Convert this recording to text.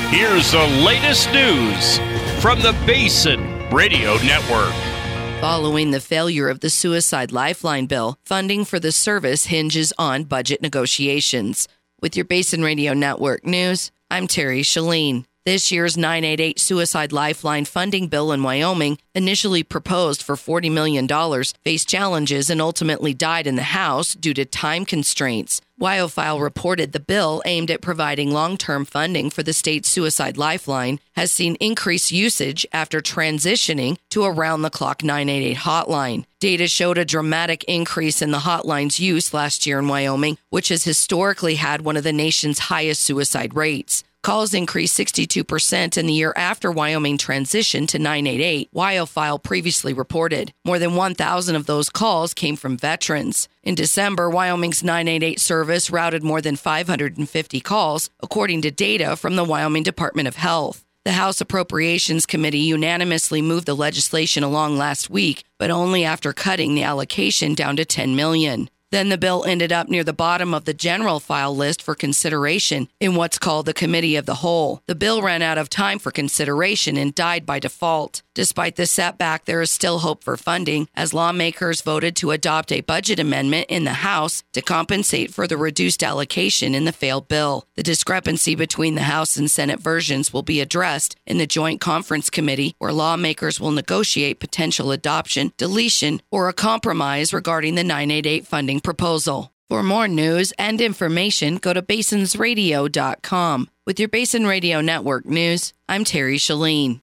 Here's the latest news from the Basin Radio Network. Following the failure of the Suicide Lifeline bill, funding for the service hinges on budget negotiations. With your Basin Radio Network news, I'm Terry Shalene. This year's 988 Suicide Lifeline funding bill in Wyoming, initially proposed for $40 million, faced challenges and ultimately died in the House due to time constraints. WyoFile reported the bill aimed at providing long-term funding for the state's Suicide Lifeline has seen increased usage after transitioning to a round-the-clock 988 hotline. Data showed a dramatic increase in the hotline's use last year in Wyoming, which has historically had one of the nation's highest suicide rates. Calls increased 62% in the year after Wyoming transitioned to 988, WyoFile previously reported. More than 1,000 of those calls came from veterans. In December, Wyoming's 988 service routed more than 550 calls, according to data from the Wyoming Department of Health. The House Appropriations Committee unanimously moved the legislation along last week, but only after cutting the allocation down to $10 million. Then the bill ended up near the bottom of the general file list for consideration in what's called the Committee of the Whole. The bill ran out of time for consideration and died by default. Despite the setback, there is still hope for funding as lawmakers voted to adopt a budget amendment in the House to compensate for the reduced allocation in the failed bill. The discrepancy between the House and Senate versions will be addressed in the Joint Conference Committee, where lawmakers will negotiate potential adoption, deletion, or a compromise regarding the 988 funding proposal. For more news and information, go to basinsradio.com. With your Basin Radio Network news, I'm Terry Shalene.